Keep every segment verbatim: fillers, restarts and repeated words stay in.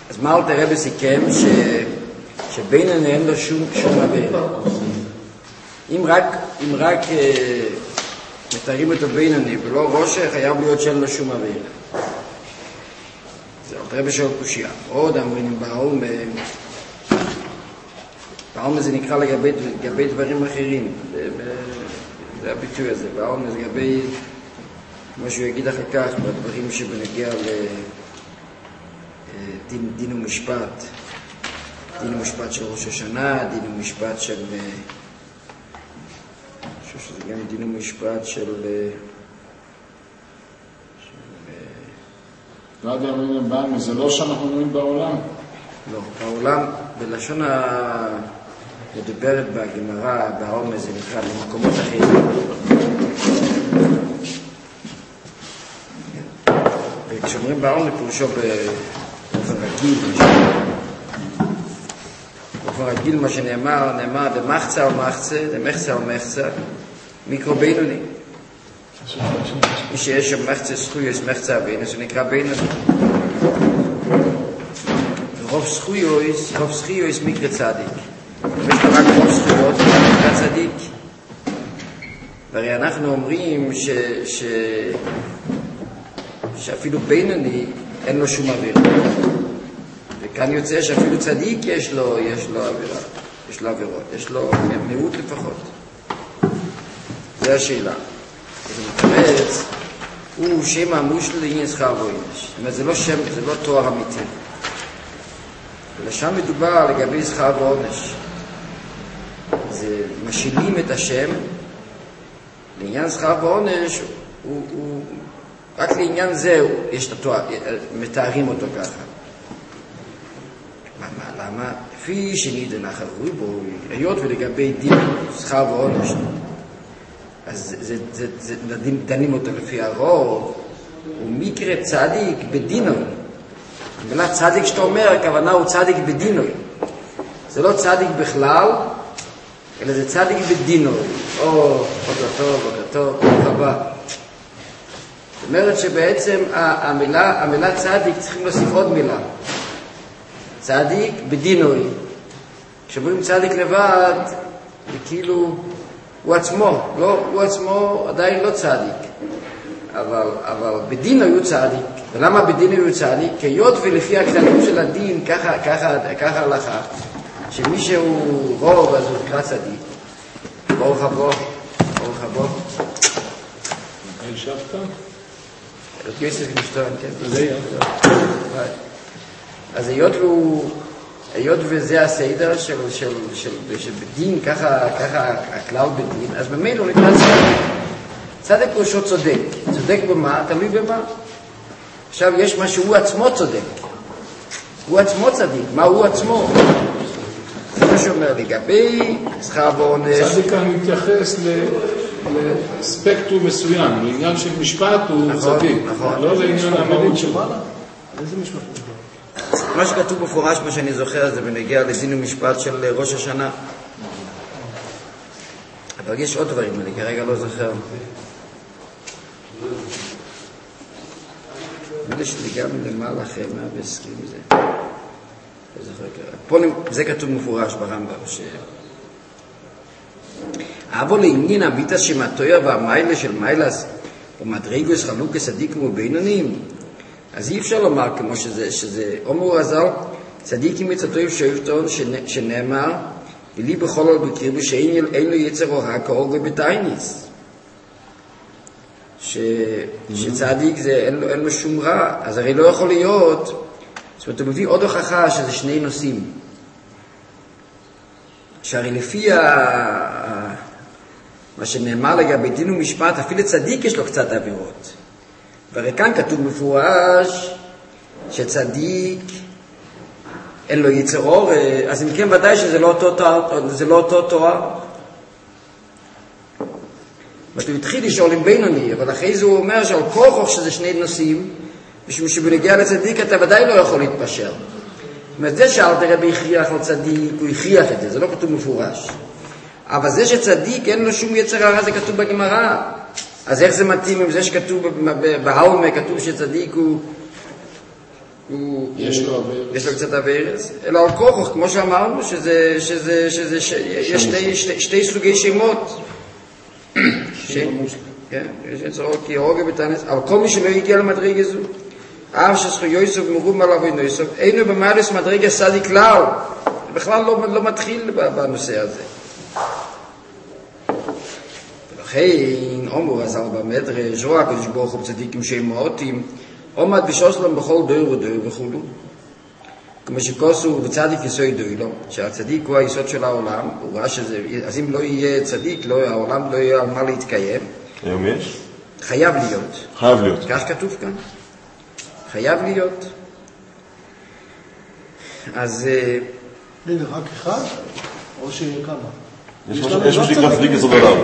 אז מה אלתר רבי סיכם? ש... שבינוני אין לו שום, שום עבירה. אם רק, אם רק אה, מתארים אותו בינוני ולא ראשה, חייב להיות שאין לו שום עבירה. זה אלתר רבי שואל קושיה. עוד אמרים בעום, בעום זה נקרא לגבי, לגבי דברים אחרים. זה, זה הביטוי הזה. בעום זה לגבי, כמו שהוא יגיד אחר כך, בדברים שבנגיע לדין דין ומשפט. דין ומשפט של ראש השנה, דין ומשפט של... אני חושב שזה גם דין ומשפט של... לא יודע, אומרים בעם, זה לא שאנחנו אומרים בעולם? לא, בעולם, בלשון המדוברת בגמרא, בעומס, זה נקרא במקומות אחרים. וכשאומרים בעומס, פירושו באופן רגיל, באופן רגיל מה שנאמר, נאמר דמחצה או מחצה, דמחצה או מחצה, מיקרו בינוני. מי שיש שם מחצה זכויוס, מחצה בינוס, זה נקרא בינוני. רוב זכויוס, רוב זכויוס מקרה צדיק. יש רק רוב זכויות, מקרה צדיק. והרי אנחנו אומרים ש... ש... שאפילו בינוני אין לו שום אוויר. וכאן יוצא שאפילו צדיק יש לו, יש לו אווירה, יש לו אווירות, יש לו מיעוט לפחות. זה השאלה. אז מתרץ, הוא שם המושל לעניין שכר ועונש. זאת אומרת, זה לא שם, זה לא תואר אמיתי. ולשם מדובר לגבי שכר ועונש. זה משילים את השם, לעניין שכר ועונש, הוא, הוא, רק לעניין זה יש את התואר, מתארים אותו ככה. מה, מה, למה? לפי שנידן אחרי בו, היות ולגבי דין, שכר ועונש, אז זה, זה, זה, זה דנים אותו לפי הרוב, הוא מקרה צדיק בדינוי. המילה צדיק שאתה אומר, הכוונה הוא צדיק בדינוי. זה לא צדיק בכלל, אלא זה צדיק בדינוי. או, בוקר טוב, בוקר טוב, ברוך הבא. זאת אומרת שבעצם המילה, המילה צדיק צריכים להוסיף עוד מילה. צדיק בדינוי. כשאומרים צדיק לבד, זה כאילו הוא עצמו, לא, הוא עצמו עדיין לא צדיק. אבל, אבל בדינוי הוא צדיק. ולמה בדינוי הוא צדיק? כי היות ולפי הכללים של הדין, ככה, ככה, ככה הלכה, שמי שהוא רוב אז הוא נקרא צדיק. ברוך הבא, ברוך הבא. מתי שבת? את יוסף נשתון, כן? זה אז היות והוא, היות וזה הסדר של, של, של, של בדין, ככה, ככה הכלל בדין, אז במילא הוא נקרא צדיק. צדיק הוא שהוא צודק. צודק במה? תלוי במה. עכשיו יש מה שהוא עצמו צודק. הוא עצמו צדיק. מה הוא עצמו? זה מה שאומר לגבי שכר ועונש. צדיק כאן מתייחס לספקטרום מסוים. לעניין של משפט הוא נכון, צדיק. נכון. לא לעניין המהות שלו. איזה משפט? מה שכתוב בפורש, מה שאני זוכר, זה בנגיע לדין ומשפט של ראש השנה. אבל יש עוד דברים, אני כרגע לא זוכר. נראה שלי גם למעלה אחרי מאה ועשרים זה. לא זוכר כרגע. פה זה כתוב מפורש ברמב"ם. ש... אבל לעניין הביטה שמטויה והמיילה של מיילס ומדרגוס חלוקס צדיקים ובינונים, אז אי אפשר לומר כמו שזה, שזה אומר הזל, צדיקים מצטויב שאיפתון שנאמר, ולי בכל עוד בקריבו שאין לו יצר אורה כאור ובטייניס. ש... שצדיק זה אין לו, אין לו שום רע, אז הרי לא יכול להיות, זאת אומרת, הוא מביא עוד הוכחה שזה שני נושאים. שהרי לפי ה... מה שנאמר לגבי דין ומשפט, אפילו צדיק יש לו קצת עבירות. והרי כאן כתוב מפורש שצדיק אין לו יצר אור, אז אם כן ודאי שזה לא אותו תואר, זה לא אותו תואר. ואתה התחיל לשאול עם בינוני, אבל אחרי זה הוא אומר שעל כל חוק שזה שני נושאים, משום שבנגיע לצדיק אתה ודאי לא יכול להתפשר. זאת אומרת, זה שאלת רבי הכריח על צדיק, הוא הכריח את זה, זה לא כתוב מפורש. אבל זה שצדיק אין לו שום יצר הרע, זה כתוב בגמרא. אז איך זה מתאים עם זה שכתוב בהלמה, כתוב שצדיק הוא הוא, יש הוא, לו אברס. יש לו קצת אברס, אלא על כוכך, כמו שאמרנו, שזה, שזה, שזה, ש, יש שתי, שתי, שתי סוגי שמות. ש, כן, יש צורך כי הורגה בתנס, אבל כל מי שלא הגיע למדרגה זו, אף שזכויוסו ומרום עליו ונוסו, אינו במעלס מדרגה סדי כלל, בכלל לא, לא מתחיל בנושא הזה. ולכן, אומר הזל במדרש, רואה הקדוש ברוך הוא בצדיקים שהם מועטים, עומד בשוסלם בכל דור ודור וכולו. כמו שכוסו בצדיק יסוד דוילו, שהצדיק הוא היסוד של העולם, הוא ראה שזה, אז אם לא יהיה צדיק, לא, העולם לא יהיה על מה להתקיים. היום יש? חייב להיות. חייב להיות. כך כתוב כאן. חייב להיות. אז... רגע, רק אחד? או שכמה? יש משהו שנקרא צדיק יסוד עולם.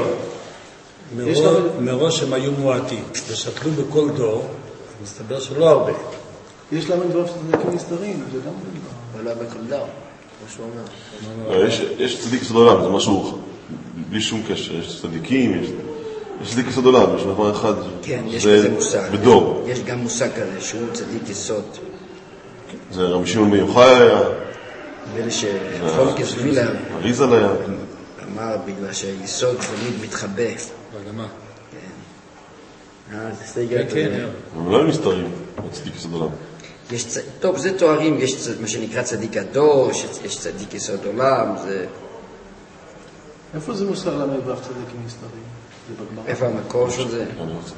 מראש הם היו מועטים, ושקלו בכל דור, מסתבר שלא הרבה. יש להם דברים צדיקים מסתרים, זה גם אבל לא בכל דור, כמו שהוא אומר. יש צדיק יסוד עולם, זה משהו בלי שום קשר, יש צדיקים, יש צדיק יסוד עולם, יש דבר אחד. כן, יש כזה מושג. בדור. יש גם מושג כזה, שהוא צדיק יסוד. זה רבי שמעון בן יוחאי היה. ואלה שפולקס וילר אריזל היה. אמר בגלל שהיסוד תמיד מתחבא. בגמה. כן. אה, זה סייגר. כן, כן. אבל לא הם מסתרים, צדיק יסוד עולם. יש צ... טוב, זה תוארים, יש צ... מה שנקרא צדיק הדור, יש, יש צדיק יסוד עולם, זה... איפה זה מוסר למד ואף צדיקים מסתרים? זה בגמרא. איפה המקור של זה? אני רוצה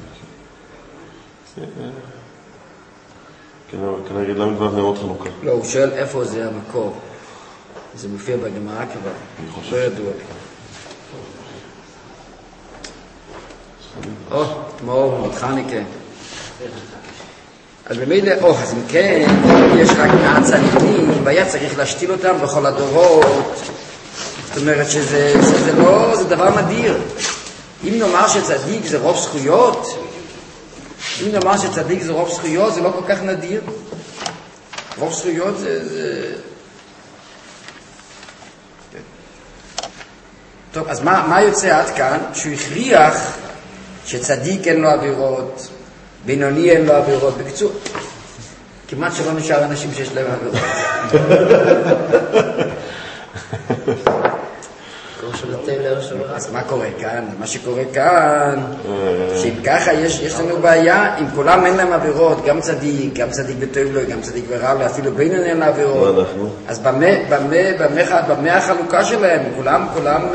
כן, כנראה למה דבר נרות חנוכה. לא, הוא שואל איפה זה המקור. זה מופיע בגמרא כבר. לא ידוע. או, תמור, חניקה. אז במילא, או, אז אם כן, יש רק מעט צדיקים, והיה צריך להשתיל אותם בכל הדורות. זאת אומרת שזה, שזה לא, זה דבר נדיר. אם נאמר שצדיק זה רוב זכויות, אם נאמר שצדיק זה רוב זכויות, זה לא כל כך נדיר. רוב זכויות זה... זה... טוב, אז מה, מה יוצא עד כאן? שהוא הכריח שצדיק אין לו עבירות, בינוני אין לו עבירות. בקיצור, כמעט שלא נשאר אנשים שיש להם עבירות. אז מה קורה כאן? מה שקורה כאן, שאם ככה יש, יש לנו בעיה, אם כולם אין להם עבירות, גם צדיק, גם צדיק בטוב לו, גם צדיק ורע לו, אפילו בינוני אין עבירות. אז במה, במה, במה, במה החלוקה שלהם? כולם, כולם...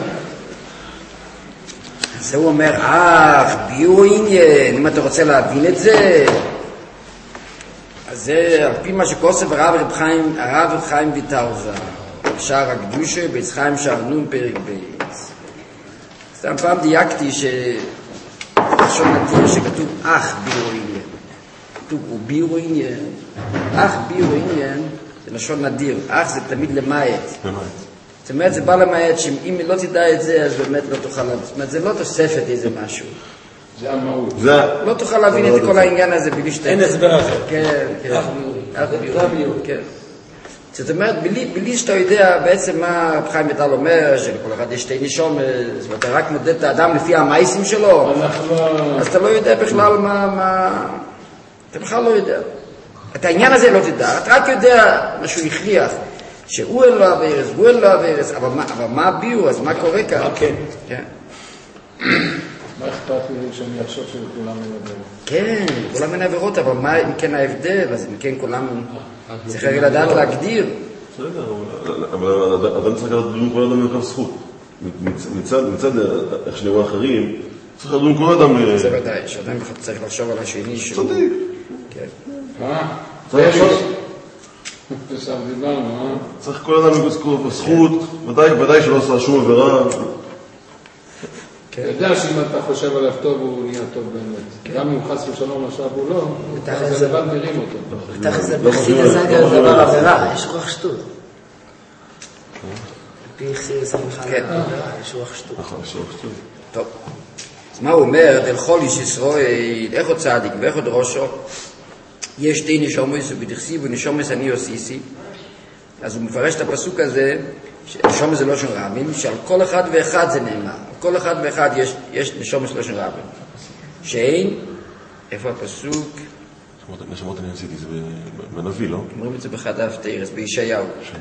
אז הוא אומר, אך, ביור עניין, אם אתה רוצה להבין את זה, אז זה על פי מה שכוסף הרב חיים, הרב חיים ויטלזה, שער הקדושה, בית חיים שער נון פרק בייס. סתם פעם דייקתי שלשון נדיר שכתוב אך ביור עניין. כתוב הוא ביור עניין, אך ביור עניין זה לשון נדיר, אך זה תמיד למעט. זאת אומרת, זה בא למעט שאם לא תדע את זה, אז באמת לא תוכל להבין. זאת אומרת, זה לא תוספת איזה משהו. זה המהות. זה... לא תוכל להבין את כל העניין הזה בלי שאתה... אין הסבר אחר. כן, כן. אך ביור, כן. זאת אומרת, בלי, בלי שאתה יודע בעצם מה חיים ויטל אומר, שלכל אחד יש שתי נשום, ואתה רק מודד את האדם לפי המייסים שלו, אז אתה לא יודע בכלל מה, מה... אתה בכלל לא יודע. את העניין הזה לא תדע, אתה רק יודע מה שהוא הכריח. שהוא אין לו עברס, הוא אין לו עברס, אבל מה, אבל מה הביאו, אז מה קורה כאן? כן. כן. מה אכפת לי שאני אחשוב שכולם אין עבירות? כן, כולם אין עבירות, אבל מה אם כן ההבדל? אז אם כן כולם צריך לדעת להגדיר. בסדר, אבל אדם צריך לדון כל אדם לקו זכות. מצד איך שנראו אחרים, צריך לדון כל אדם... זה ודאי, שאדם צריך לחשוב על השני שהוא... צדיק. כן. מה? צריך לחשוב... בסדר, דיברנו, אה? צריך כל אדם לקו זכות, ודאי שלא עושה שום עבירה. אתה יודע שאם אתה חושב עליו טוב, הוא נהיה טוב באמת. גם אם חס ושלום עכשיו הוא לא, אז לבד נראים אותו. תכף זה בחסיד הזה גם דבר עבירה, יש רוח שטות. על פי חסיד שמחה לעבירה, יש רוח שטות. נכון, יש רוח שטות. טוב. אז מה הוא אומר? דלכל איש ישראל, איך הוא צדיק ואיך הוא דרושו? יש שתי נשומס ובדכסיב ונשומס אני עושיסי. אז הוא מפרש את הפסוק הזה, נשומס זה לא של רבים, שעל כל אחד ואחד זה נאמר. על כל אחד ואחד יש, יש נשומס לא של רבים. שאין, איפה הפסוק? נשמות אני עשיתי, זה בנביא, לא? אומרים את זה באחד ההפטרס, בישעיהו.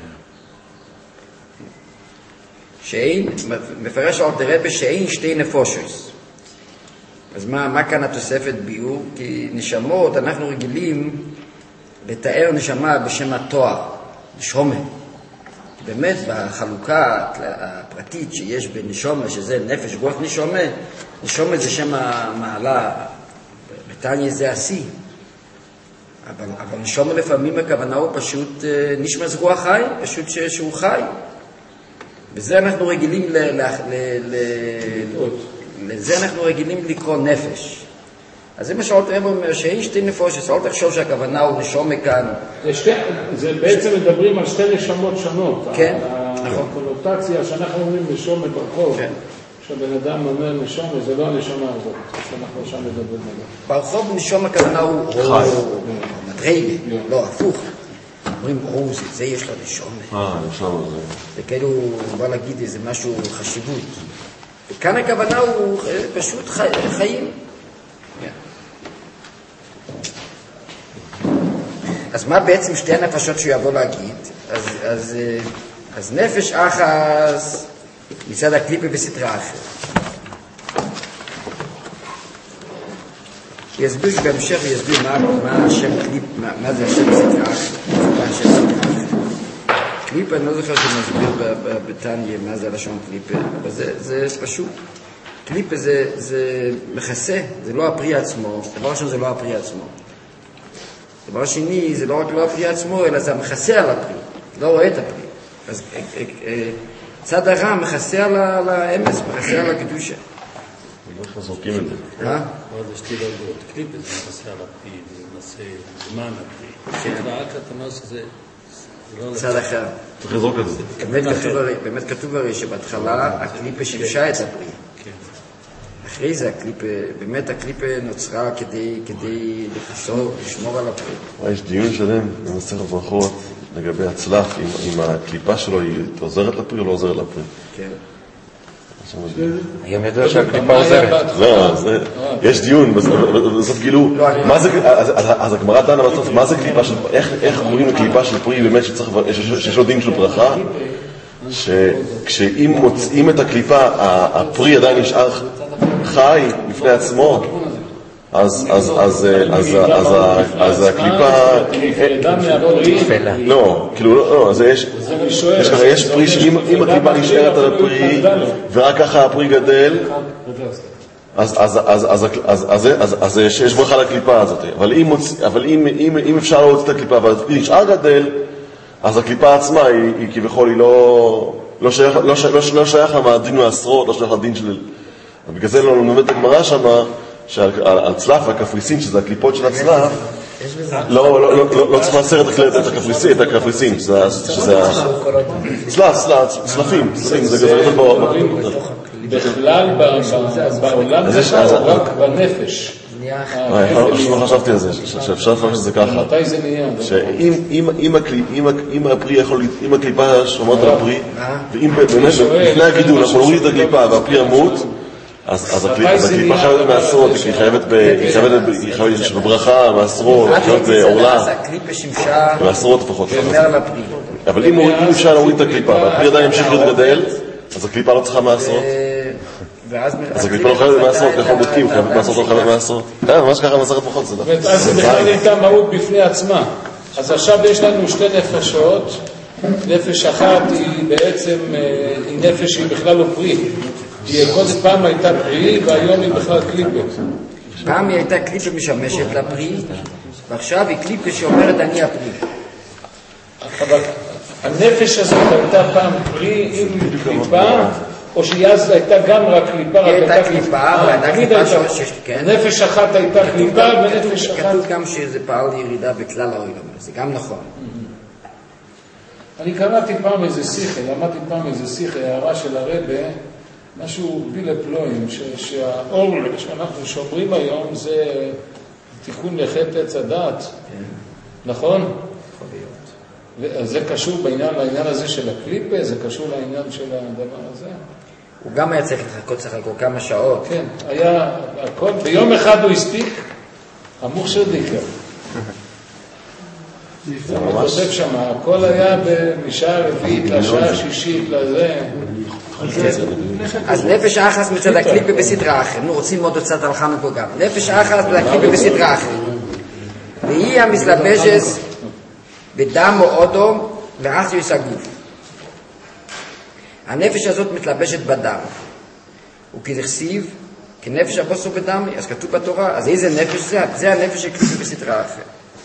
שאין, מפרש על דרבה שאין שתי נפושות. אז מה, מה כאן התוספת ביור? כי נשמות, אנחנו רגילים לתאר נשמה בשם התואר, נשומה. באמת בחלוקה הפרטית שיש בנשומה, שזה נפש רוח נשומה, נשומה זה שם המעלה, בתניא זה השיא. אבל, אבל נשומה לפעמים הכוונה הוא פשוט נשמע זה רוח חי, פשוט שהוא חי. וזה אנחנו רגילים ל, ל, ל, ל, לזה אנחנו רגילים לקרוא נפש. אז זה מה שאולת רב אומר, שאין שתי נפושות, אל תחשוב שהכוונה הוא נשומה כאן. זה, שתי, זה בעצם מדברים על שתי נשמות שונות. כן, נכון. הקונוטציה שאנחנו אומרים נשומה ברחוב, כן. כשבן אדם אומר נשומה, זה לא הנשמה הזאת, שאנחנו שם מדברים עליו. ברחוב נשומה הכוונה הוא חי. מדרגה, לא, הפוך. אומרים, או, זה יש לו נשומה. אה, נשומה זה. זה כאילו, הוא בא להגיד איזה משהו חשיבות. וכאן הכוונה הוא פשוט חיים. אז מה בעצם שתי הנפשות שהוא יבוא להגיד? אז, אז, אז נפש אחס מצד הקליפה בסתרה אחר. יסביר בהמשך ויסביר מה, מה השם קליפ, מה, מה זה השם בסתרה אחר. מה השם בסתרה אחר. קליפה, אני לא זוכר שמסביר בתניא מה זה הלשון קליפה, אבל זה, זה פשוט. קליפה זה, זה מכסה, זה לא הפרי עצמו, דבר ראשון זה לא הפרי עצמו. דבר שני, זה לא רק לא הפרי עצמו, אלא זה מכסה על הפרי, לא רואה את הפרי. אז צד הרע מכסה על האמס, מכסה על הקדושה. אנחנו זורקים את זה. אה? עוד יש לי דרגות. קליפה זה מכסה על הפרי, זה מכסה זמן הפרי. רק אתה אומר שזה... צד אחר. צריך לזרוק את זה. באמת כתוב הרי שבהתחלה הקליפה שימשה את הפרי. אחרי זה הקליפה, באמת הקליפה נוצרה כדי, כדי לחסור, לשמור על הפרי. יש דיון שלם במסכת ברכות לגבי הצלף, אם הקליפה שלו היא עוזרת לפרי או לא עוזרת לפרי. כן. היום ידוע שהקליפה עוזרת. לא, יש דיון, בסוף גילו, אז הגמרא דנה בסוף, מה זה קליפה של פרי, איך רואים לקליפה של פרי באמת שיש לו דין של ברכה, שכשאם מוצאים את הקליפה, הפרי עדיין נשאר חי לפני עצמו, אז אז אז אז אז הקליפה לא, כאילו לא, אז יש יש ככה יש פרי שאם הקליפה נשארת על הפרי ורק ככה הפרי גדל, אז אז אז אז אז אז אז יש ברכה לקליפה הזאת. אבל אם אבל אם אם אם אפשר להוציא את הקליפה והפרי נשאר גדל, אז הקליפה עצמה היא כביכול היא לא לא שייך לא שייך לדין מהעשרות, לא שייך לדין של... בגלל זה לא נלמד את הגמרא שמה, שעל צלף, הקפריסין, שזה הקליפות של הצלף, לא צריך לעשר את הקפריסין, שזה צלף, צלפים, זה גזר בכלל בעולם זה רק בנפש. לא חשבתי על זה, שאפשר לפרש את זה ככה. מתי זה נהיה? שאם הקליפה שומרת על הפרי, ואם באמת לפני הגידול אנחנו נוריד את הקליפה והפרי ימות, אז הקליפה חייבת מעשרות, היא חייבת של ברכה, מעשרות, חייבת בעורלה, מעשרות לפחות. אבל אם אפשר להוריד את הקליפה והפרי עדיין ימשיך להתגדל, אז הקליפה לא צריכה מעשרות. אז הקליפה לא חייבת מעשרות, ככה בודקים, חייבת מעשרות, לא חייבת מעשרות. אה, ממש ככה מעשרת פחות, זה דווקא. אז זה בכלל הייתה מהות בפני עצמה. אז עכשיו יש לנו שתי נפשות, נפש אחת היא בעצם, היא נפש שהיא בכלל לא פרי. היא קודם פעם הייתה פרי, והיום היא בכלל קליפה. פעם היא הייתה קליפה משמשת לפרי, ועכשיו היא קליפה שאומרת אני הפרי. אבל הנפש הזאת הייתה פעם פרי עם קליפה, או שהיא אז הייתה גם רק קליפה? היא הייתה קליפה, והייתה קליפה שיש, כן. נפש אחת הייתה קליפה, ונפש אחת... כתוב גם שזה פעל לירידה בכלל העולם, זה גם נכון. אני קראתי פעם איזה שיחה, למדתי פעם איזה שיחה, הערה של הרבה, משהו בלי לפלואים, שהאור שאנחנו שומרים היום זה תיקון לחטא עץ הדת, נכון? זה קשור בעניין, לעניין הזה של הקליפה, זה קשור לעניין של הדבר הזה. הוא גם היה צריך לחכות סך הכל כמה שעות. כן, היה הכל, ביום אחד הוא הספיק, המוכשר דיקר. הוא כותב שם, הכל היה משעה רביעית לשעה שישית לזה. אז נפש האחס מצד הקליפה בסדרה אחרת. נו, רוצים עוד קצת הלכה מפה גם. נפש האחס מצד הקליפה בסדרה אחרת. והיא המסלבשת בדם או אודום ואחריוס הגוף. הנפש הזאת מתלבשת בדם. וכדכסיב, כנפש הבוסו בדם, אז כתוב בתורה, אז איזה נפש זה? זה הנפש שקליפה בסדרה אחרת.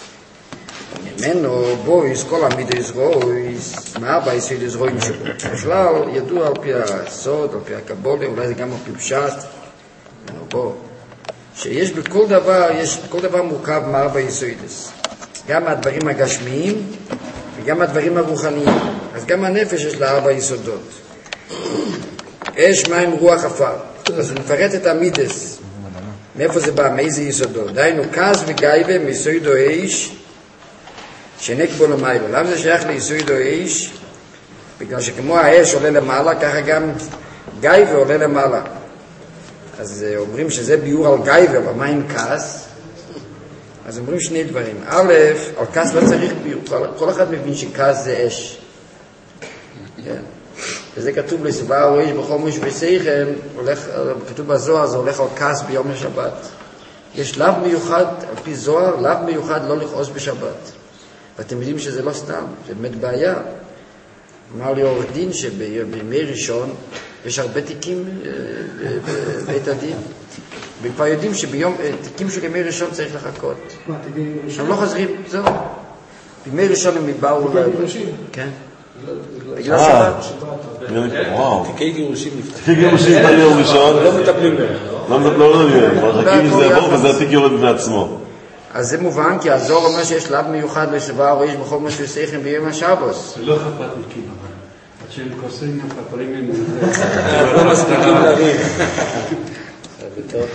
ממנו בויס, כל המידו יזרויס, מה הבא יסוד יזרוים שבו? בכלל ידוע על פי הסוד, על פי הקבולה, אולי זה גם על פי פשט, בוא, שיש בכל דבר, יש בכל דבר מורכב מה הבא יסודס. גם הדברים הגשמיים וגם הדברים הרוחניים. אז גם הנפש יש לה ארבע יסודות. אש, מים, רוח, עפר. אז הוא מפרט את המידס. מאיפה זה בא? מאיזה יסודות? דיינו, כעס וגייבה מיסודו אש, שנק בו למיילו. למה זה שייך ליסודו אש? בגלל שכמו האש עולה למעלה, ככה גם גייבה עולה למעלה. אז אומרים שזה ביור על גייבה, אבל מה עם כעס? אז אומרים שני דברים. א', על כעס לא צריך ביור. כל אחד מבין שכעס זה אש. כן. וזה כתוב לסבר או איש בכל מוש ושכל, כתוב בזוהר, זה הולך על כעס ביום השבת. יש לאו מיוחד, על פי זוהר, לאו מיוחד לא לכעוס בשבת. ואתם יודעים שזה לא סתם, זה באמת בעיה. אמר לי עורך דין שבימי ראשון יש הרבה תיקים בבית הדין. וכבר יודעים שביום, תיקים של ימי ראשון צריך לחכות. הם לא חוזרים, זהו. בימי ראשון הם באו... כן. בגלל שבת. וואו. תיקי גירושים נפתח. תיקי גירושים נפתח ליום ראשון. לא מטפלים בהם. לא מטפלים בהם. מחכים שזה יבוא וזה התיק יורד בפני עצמו. אז זה מובן, כי הזוהר אומר שיש לאו מיוחד לסבר או איש בכל מה שעושים ביום השבוס. זה לא חפ"תניקים אבל. עד שהם כוסים הפפרים עם זה. לא מספיקים להרים. זה טוב.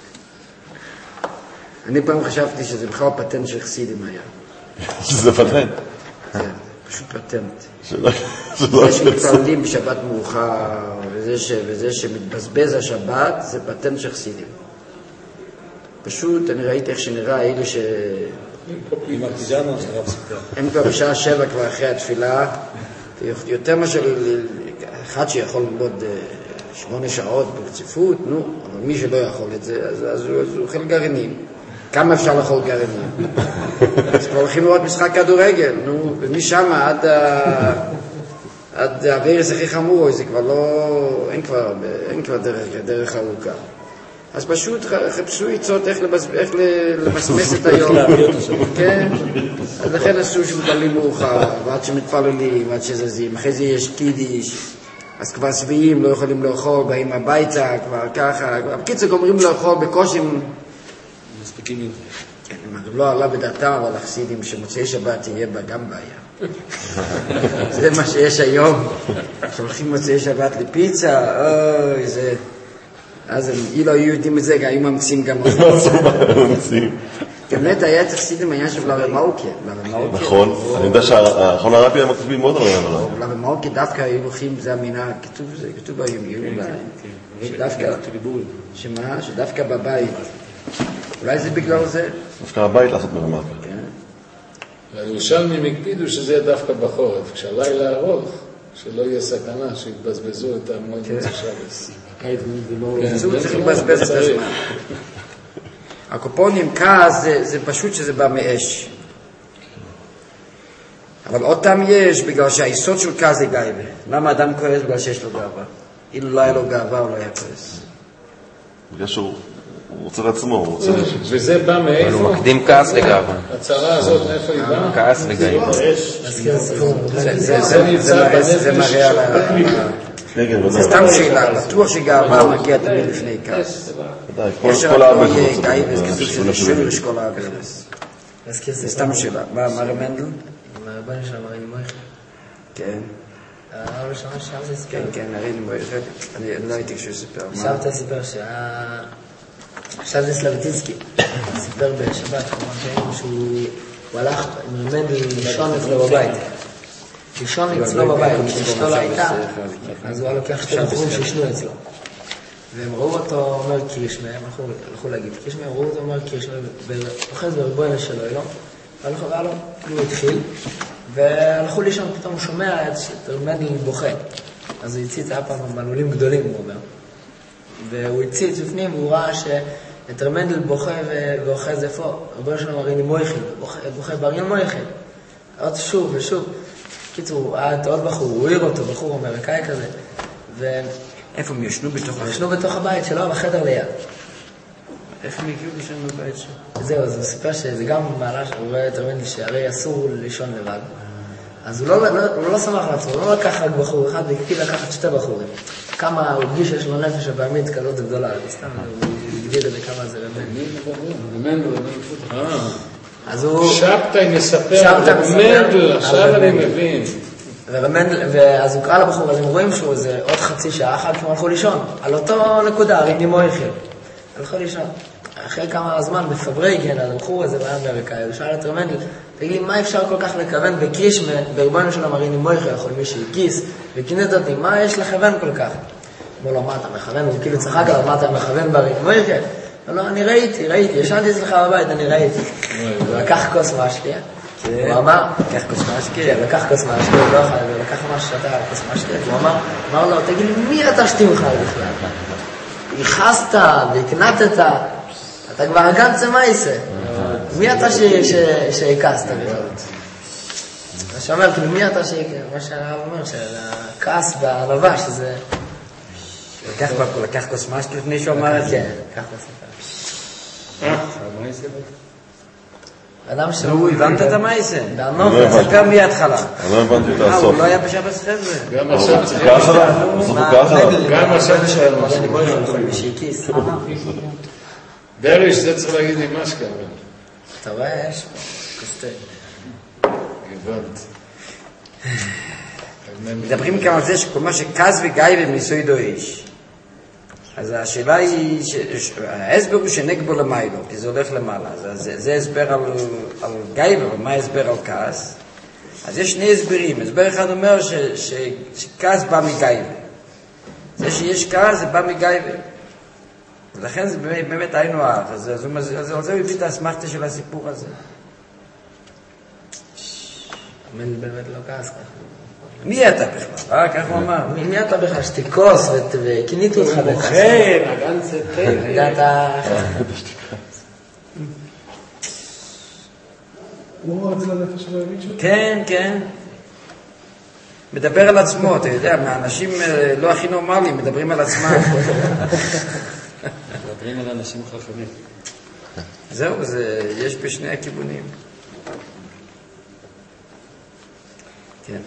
אני פעם חשבתי שזה בכלל פטנט של חסידים היה. שזה פטנט? כן, פשוט פטנט. זה שמתפללים בשבת מאוחר, וזה שמתבזבז השבת, זה פטנט של חסידים. פשוט, אני ראיתי איך שנראה, אילו ש... עם ארטיז'אנו, הרב סיפר. הם כבר בשעה שבע כבר אחרי התפילה, יותר מאשר אחד שיכול ללמוד שמונה שעות ברציפות, נו, אבל מי שלא יכול את זה, אז הוא אוכל גרעינים. כמה אפשר לאכול גרעינים? אז כבר הולכים לראות משחק כדורגל, נו, ומשם עד עד הווירס הכי חמור, זה כבר לא, אין כבר, אין כבר דרך, דרך ארוכה. אז פשוט חפשו יצאות איך למסמס את היום. כן? אז לכן עשו שמתפללים מאוחר, ועד שמתפללים, ועד שזזים. אחרי זה יש קידיש, אז כבר שבעים, לא יכולים לאכול, באים הביתה, כבר ככה. בקיצור, גומרים לאכול בקושי. מספיקים עם זה. כן, לא עלה בדעתם, אבל החסידים שמוצאי שבת תהיה בה גם בעיה. זה מה שיש היום. שהולכים מוצאי שבת לפיצה, אוי, זה... אז אילו היו יודעים את זה, היו ממציאים גם את זה. באמת היה את החסידים העניין של לרב מלכה. נכון, אני יודע שהאחרון הרבי היה מקביל מאוד על הרב. לרב מלכה דווקא היו הולכים, זה המינה, כתוב ביום, דווקא, שמה? שדווקא בבית. אולי זה בגלל זה? דווקא הבית לעשות מרב מלכה. הירושלמים הקפידו שזה יהיה דווקא בחורף, כשהלילה ארוך, שלא יהיה סכנה, שיתבזבזו את המועד מוצא שבס. זה צריך לבזבז את הזמן. הקופונים, כעס, זה פשוט שזה בא מאש. אבל אותם יש בגלל שהיסוד של כעס זה גאווה. למה אדם כועס? בגלל שיש לו גאווה. אילו לא היה לו גאווה, הוא לא היה כועס. בגלל שהוא רוצה לעצמו. וזה בא מאיפה? הוא מקדים כעס לגאווה. הצרה הזאת, מאיפה היא באה? כעס לגאווה. זה מראה על ה... זה סתם שאלה, בטוח שגאווה מגיע תמיד לפני כעס. יש רק לא יהיה גאווה, כתוב שזה שורש כל האגרס. זה סתם שאלה. מה, מר מנדל? מהרבן של הריני מויכת. כן. הרב ראשון שבתא סיפר. כן, כן, הריני מויכת. אני לא הייתי כשהוא סיפר. שבתא סיפר שה... שבתא סלבטינסקי סיפר בשבת, כמובן שהוא הלך עם מנדל לישון אצלו בבית. לישון אצלו בבית, כשאשתו לא הייתה, אז הוא היה לוקח שתי בחורים שישנו אצלו. והם ראו אותו אומר קירשמה, הם הלכו להגיד קירשמה, הם ראו אותו אומר קירשמה, ואוחז בריבונו שלו, לא? הלכו והלכו, כאילו הוא התחיל, והלכו לישון, פתאום הוא שומע את מנדל בוכה. אז הוא הציץ, היה פעם מנעולים גדולים, הוא אומר. והוא הציץ בפנים, והוא ראה שאת מנדל בוכה ובוכה זה פה. הרבה שלנו הריני מויכל, בוכה בריני מויכל. עוד שוב ושוב. קיצור, היה עוד בחור, הוא העיר אותו, בחור אמריקאי כזה. ו... איפה הם ישנו בתוך הבית? ישנו בתוך הבית שלו, בחדר ליד. איפה הם הגיעו לישון בבית שלו? זהו, אז הוא סיפר שזה גם מעלה, הוא רואה את מנדל שהרי אסור לישון לבד. אז הוא לא, לא, הוא לא שמח לעצמו, הוא לא לקח רק בחור אחד, והקפיד לקחת שתי בחורים. כמה הוא הרגיש שיש לו נפש הבאמית כזאת גדולה, סתם הוא הגדיל את זה כמה זה רבן. אז הוא... שבתאי מספר, רמנדל, עכשיו אני מבין. ואז הוא קרא לבחור, אז הם רואים שהוא איזה עוד חצי שעה אחת, כי הם הלכו לישון. על אותו נקודה, ריני מויכל. הלכו לישון. אחרי כמה זמן בפברייגן, על הבחור הזה באמריקאי, הוא שאל את רמנדל, תגיד, מה אפשר כל כך לכוון בקרישמה, ברבנו של המריני מויכל, יכול מישהו הגיס, וכינית אותי, מה יש לכוון כל כך? אמרו לו, מה אתה מכוון? הוא כאילו צחק עליו, מה אתה מכוון בריני מויכל? אמרו לו, אני ראיתי, ראיתי, ישנתי אצלך בבית, אני ראיתי. הוא לקח כוס מהשקיע, הוא אמר, לקח כוס מהשקיע, לקח כוס מהשקיע, הוא לא יכול, הוא לקח משהו שאתה כוס מהשקיע, הוא אמר, אמר לו, תגיד, מי אתה שתימך בכלל? ייחסת, והקנתת, אתה כבר הגן צמייסה. מי אתה שהקסת בכלל? אז שאומר, כאילו, מי אתה שהקסת? מה שהרב אומר, שהכעס והענווה, שזה... לקח כוס משהו לפני שהוא אמר את זה? כן, לקח כוס משהו. אדם ש... הוא הבנת את המייסה? בענווה. ספר מההתחלה. אני לא הבנתי את הסוף. הוא לא היה בשבת חבר'ה. גם עכשיו צריך... כעס עליו? בסוף הוא כעס עליו? גם עכשיו שלנו. שהכיס. דריש, זה צריך להגיד לי משקה. אתה רואה, יש פה. כסטי. הבנת. מדברים כאן על זה שכל מה שכז וגאי ומסוידו איש. אז השאלה היא, ההסבר הוא שנגבו למיילו, כי זה הולך למעלה. זה הסבר על גאי, אבל מה ההסבר על כעס? אז יש שני הסברים. הסבר אחד אומר שכעס בא מגאי. זה שיש כעס זה בא מגאי. ולכן זה באמת היינו אח. אז על זה הוא הביא את האסמכתה של הסיפור הזה. אמן באמת לא כעס ככה. מי אתה בכלל? אה, כך הוא אמר. מי אתה בכלל? שתיקוס וכיניתי אותך בכלל. כן, הגן צטי. אתה... הוא אומר את זה לנפש הבאמית שלו? כן, כן. מדבר על עצמו, אתה יודע, מהאנשים לא הכי נורמליים, מדברים על עצמם. מדברים על אנשים חכמים. זהו, יש בשני הכיוונים. כן.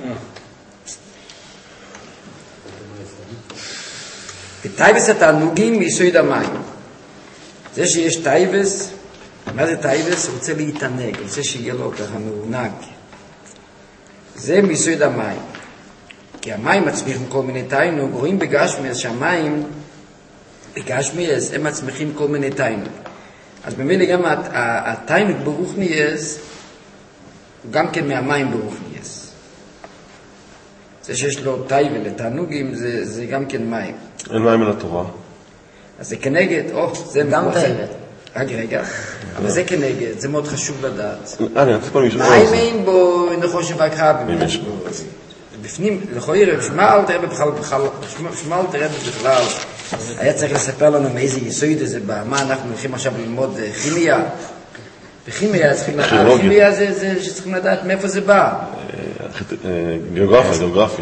בטייבס התענוגים מיסוד המים. זה שיש טייבס, מה זה טייבס? הוא רוצה להתענג, הוא רוצה שיהיה לו ככה מעונג. זה מיסוד המים. כי המים מצמיחים כל מיני תענוג, רואים בגשמיאס שהמים, בגשמיאס הם מצמיחים כל מיני תענוג. אז במילא גם התענוג ברוחניאס, הוא גם כן מהמים ברוחניאס. זה שיש לו טייבל לתענוגים, זה, זה גם כן מים. אין מים אל התורה. אז זה כנגד, או, זה גם טייבל. רגע, רגע. אבל זה כנגד, זה מאוד חשוב לדעת. אה, אני רוצה פעם מישהו... מים אין בו נחוש והקרבים. אם יש בו. בפנים, לכוי רב, שמה אל תראה בכלל, שמה אל תראה בכלל. היה צריך לספר לנו מאיזה יסוד זה בא, מה אנחנו הולכים עכשיו ללמוד כימיה. בכימיה, כימיה זה שצריכים לדעת מאיפה זה בא. גיאוגרפיה, גיאוגרפיה.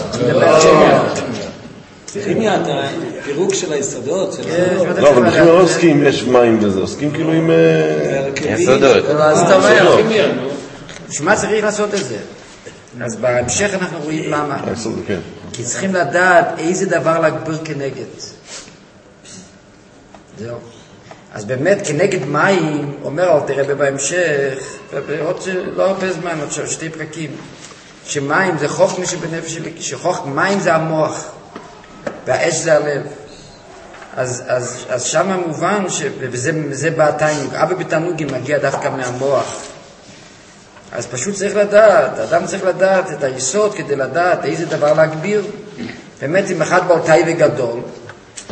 כימיה, אתה פירוק של היסודות. לא, אבל בכימיה לא עוסקים, יש מים וזה, עוסקים כאילו עם... יסודות. אז אתה אומר, שמה צריך לעשות את זה? אז בהמשך אנחנו רואים למה. כי צריכים לדעת איזה דבר להגביר כנגד. זהו. אז באמת כנגד מים, אומר אל תראה בהמשך, עוד לא הרבה זמן, עוד שתי פרקים, שמים זה חוכמה שבנפש שלי, שחוכמה, מים זה המוח, והאש זה הלב. אז, אז, אז שם מובן, ש, וזה זה בא התענוג, אבא בתענוגים מגיע דווקא מהמוח. אז פשוט צריך לדעת, האדם צריך לדעת את היסוד כדי לדעת איזה דבר להגביר. באמת אם אחד בעל טייבה גדול,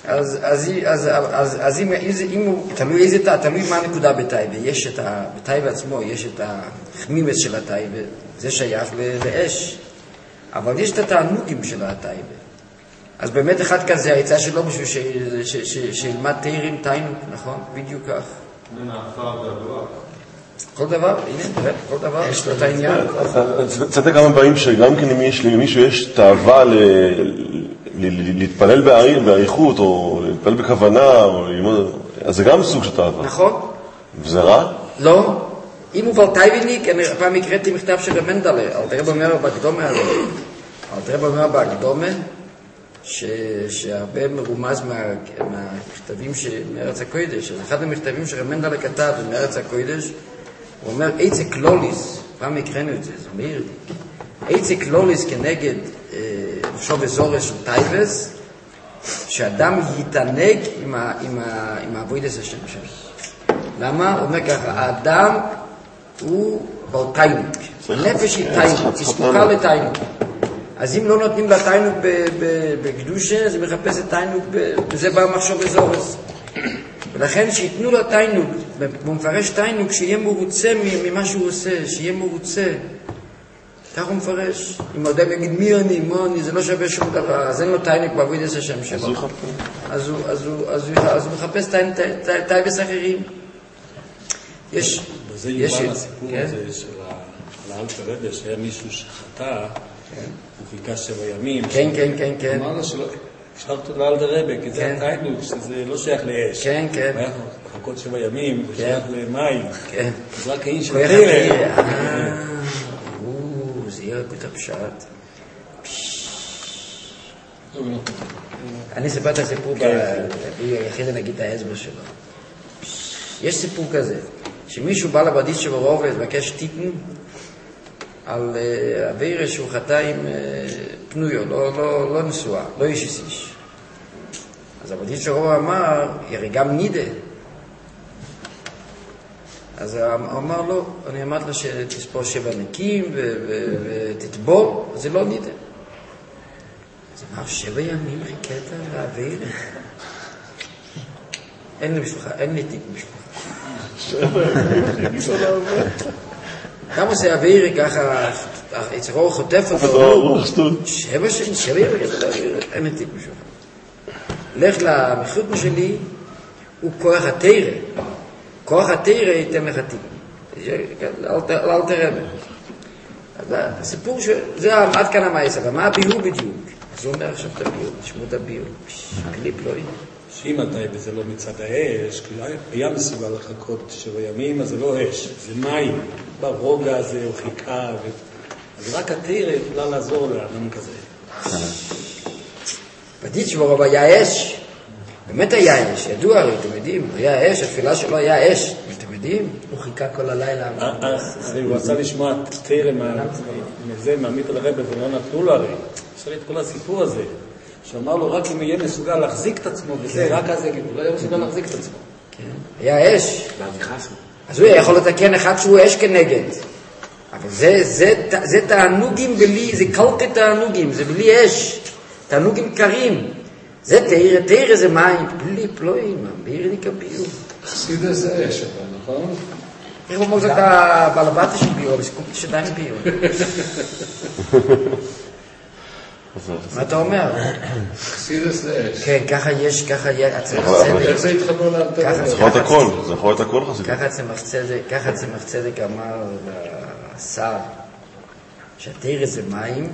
אז, אז, אז, אז, אז אם, אם הוא, תלוי איזה, תלוי מה הנקודה בטייבה. יש את ה, בטייבה עצמו, יש את החמימס של הטייבה, זה שייך לאש. אבל יש את התענוגים של הטייבה. אז באמת אחד כזה, העצה שלו בשביל שילמד תאירים תיינוק, נכון? בדיוק כך. מן האפר והרוח. כל דבר, הנה, כל דבר, יש לו את העניין. צדק כמה פעמים שגם כן למישהו יש תאווה להתפלל בעריכות, או להתפלל בכוונה, אז זה גם סוג של תאווה. נכון. וזה רע? לא. אם הוא כבר טייבניק, אני פעם הקראתי מכתב של מנדלה, אלתר רב אומר בהקדומה, אלתר רב אומר בהקדומה, שהרבה מרומז מהמכתבים מארץ הקודש. אז אחד המכתבים שרמנדלה כתב מארץ הקודש, הוא אומר, איצה קלוליס, פעם הקראנו את זה, זה מהיר לי, איצה קלוליס כנגד שוב אזורס של טייבס, שאדם יתענג עם, ה, עם, ה, עם העבודת השם שלו. למה? הוא אומר ככה, האדם הוא בעל תיינוק, הנפש היא תיינוק, היא זקוקה לתיינוק. אז אם לא נותנים לה תיינוק בקדושה, אז היא מחפשת תיינוק, וזה בא מחשוב אזורס. ולכן שיתנו לה תיינוק, הוא מפרש תיינוק, שיהיה מרוצה ממה שהוא עושה, שיהיה מרוצה. כך הוא מפרש. אם אדם יגיד מי אני, מה אני, זה לא שווה שום דבר, אז אין לו תיינוק בעבודת השם שלו. אז הוא מחפש תייבס אחרים. יש... וזה יובן הסיפור הזה של האלתר רבי, שהיה מישהו שחטא, הוא חיכה שבע ימים. כן, כן, כן, כן. אמר לו שלא, אפשרת לאלתר רבי, כי זה התיינוק, שזה לא שייך לאש. כן, כן. הוא היה לחכות שבע ימים, זה שייך למים. כן. אז רק האין של תירה. אה, זה יהיה רק הפשט. אני ספר את הסיפור, אחרי זה נגיד את ההסבר שלו. יש סיפור כזה, שמישהו בא לבדיס שברוב ובקש תיקן על אווירה שהוא חטא עם פנויו, לא נשואה, לא איש איש. אז הבדיס שברוב אמר, ירי גם נידה. אז הוא אמר לו, אני אמרת לה שתספור שבע נקים ותטבור, זה לא נידה. אז הוא אמר, שבע ימים חיכית לאווירה? אין לי משפחה, אין לי תיק משפחה. גם עושה אווירי ככה, יצרו חוטף אותו, שבע שנים, שבע ימים, אין לי תיק משפחה. לך למחיות שלי, הוא כוח התירה. כוח התירה ייתן לך תיק. אל תראה. הסיפור שזה עד כאן המעשה, אבל מה הביור בדיוק? אז הוא אומר עכשיו את הביור, תשמעו את הביור. קליפ לא יהיה. שאם אתה זה לא מצד האש, היה מסוגל לחכות שבע ימים, אז זה לא אש, זה מים, ברוגע הזה הוא חיכה, אז רק התירה יכולה לעזור לאדם כזה. בדיד שברוב היה אש, באמת היה אש, ידוע הרי, אתם יודעים, היה אש, התפילה שלו היה אש, אתם יודעים? הוא חיכה כל הלילה. הוא רצה לשמוע תירה מזה, מעמית על הרב, ולא נתנו לו הרי, יש לי את כל הסיפור הזה. שאמר לו, רק אם יהיה מסוגל להחזיק את עצמו, וזה רק אז יגיד, הוא לא יהיה מסוגל להחזיק את עצמו. היה אש. אז הוא יכול לתקן אחד שהוא אש כנגד. אבל זה תענוגים בלי, זה קלקת תענוגים, זה בלי אש. תענוגים קרים. זה תאיר, תאיר זה מים, בלי פלואים, ביר לי כביר. חסידה זה אש, נכון? איך הוא מוזק את הבלבטה של ביר, בסקופת שדיים ביר. מה אתה אומר? חסידס זה אש. כן, ככה יש, ככה יש, איך זה התחבר לאלתר? זה יכול להיות הכל, זה יכול להיות הכל חסידס. ככה צמח צדק אמר לשר, שהתרס זה מים,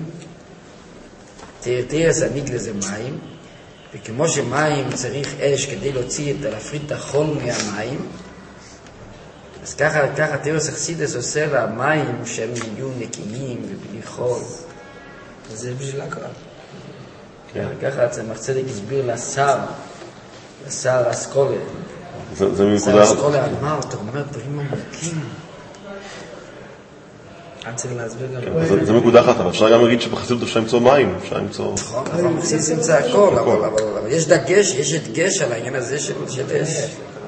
תרס הניגלה זה מים, וכמו שמים צריך אש כדי להוציא, להפריד את החול מהמים, אז ככה תרס החסידס עושה למים שהם יהיו נקיים ובלי חול. זה בשביל הכל. ככה צמח צדק הסביר לשר, לשר אסכולה. זה מנקודה... שר אסכולה אמר, אתה אומר דברים עמוקים. אני צריך להסביר גם. זה מנקודה אחת, אבל אפשר גם להגיד שבחסידות אפשר למצוא מים, אפשר למצוא... נכון, אבל בחסידות נמצא הכל, אבל יש דגש, יש הדגש על העניין הזה של אש.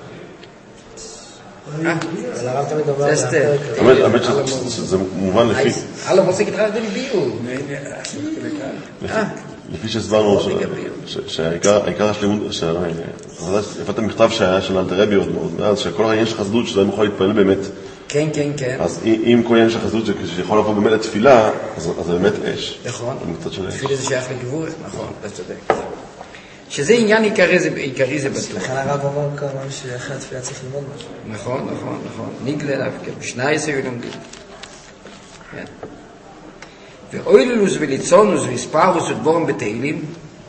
אבל הרב תמיד אומר... זה סתר. האמת שזה מובן לפי... הלאה, מוסק התחלת בלי ביור. לפי. לפי שהסברנו שהעיקר השלימות, לפת המכתב שהיה של אלתר רבי עוד מאוד, מאז שכל העניין של חסדות, שזה יכול להתפעל באמת. כן, כן, כן. אז אם כל העניין של חסדות שיכול לבוא באמת לתפילה, אז זה באמת אש. נכון. תפילה זה שייך לגבור, נכון, אתה צודק. שזה עניין עיקרי זה בטוח. לכן הרב אומר כמה שאחרי התפילה צריך ללמוד משהו. נכון, נכון, נכון. נגלה אליו, בשני עשרה לומדים. כן. ואויללוס וליצונוס והספרוס ודבורם בתהילים,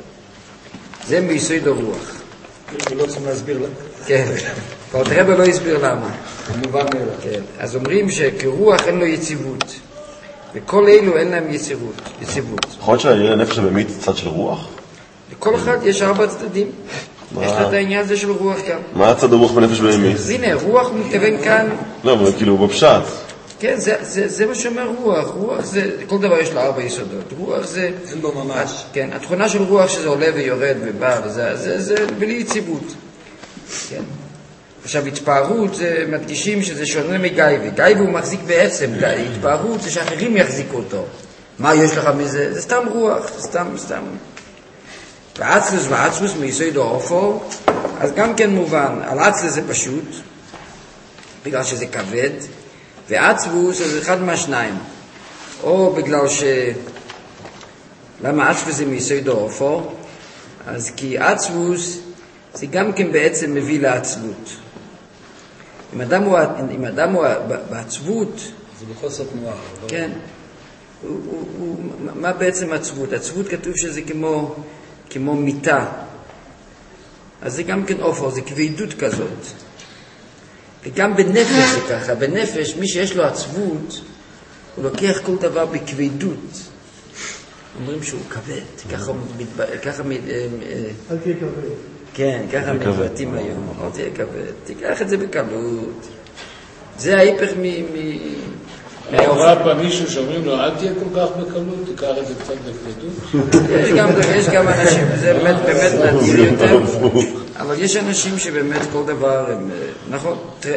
זה מיסוד הרוח. ולא צריכים להסביר לה. כן. אבל תראה לא הסביר למה. כמובן מאליו. כן. אז אומרים שכרוח אין לו יציבות. וכל אלו אין להם יציבות. יציבות. יכול להיות שהנפש הבהמית צד של רוח? לכל אחד יש ארבע צדדים. יש לה את העניין הזה של רוח גם. מה הצד הרוח בנפש בהמית? הנה, רוח הוא מתכוון כאן. לא, אבל כאילו בפשט. כן, זה, זה, זה מה שאומר רוח. רוח זה, כל דבר יש לו ארבע יסודות. רוח זה... אין בו ממש. כן, התכונה של רוח שזה עולה ויורד ובא, וזה, זה, זה בלי יציבות. כן. עכשיו, התפארות זה מדגישים שזה שונה מגייבי. גייבי הוא מחזיק בעצם, התפארות זה שאחרים יחזיקו אותו. מה יש לך מזה? זה סתם רוח, זה סתם, סתם. ועצלוס ועצלוס מיסוד האופו, אז גם כן מובן, על עצלוס זה פשוט, בגלל שזה כבד, ועצבוס זה אחד מהשניים. או בגלל ש... למה עצבוס זה מיסוד האופו? אז כי עצבוס זה גם כן בעצם מביא לעצבות. אם אדם הוא, אם אדם הוא בעצבות... זה בחוסר תנועה. כן. הוא, הוא, הוא, מה בעצם עצבות? עצבות כתוב שזה כמו, כמו מיטה. אז זה גם כן אופו, זה כבדות כזאת. וגם בנפש זה ככה. בנפש, מי שיש לו עצבות, הוא לוקח כל דבר בכבדות. אומרים שהוא כבד. ככה מתבא... ככה... אל תהיה כבד. כן, ככה מתבטאים היום. אל תהיה כבד. תיקח את זה בקלות. זה ההיפך מ... היה פעם מישהו שאומרים לו, אל תהיה כל כך בקלות, תיקח את זה קצת בכבדות. יש גם אנשים, זה באמת נדיר יותר, אבל יש אנשים שבאמת כל דבר הם... נכון, תראה.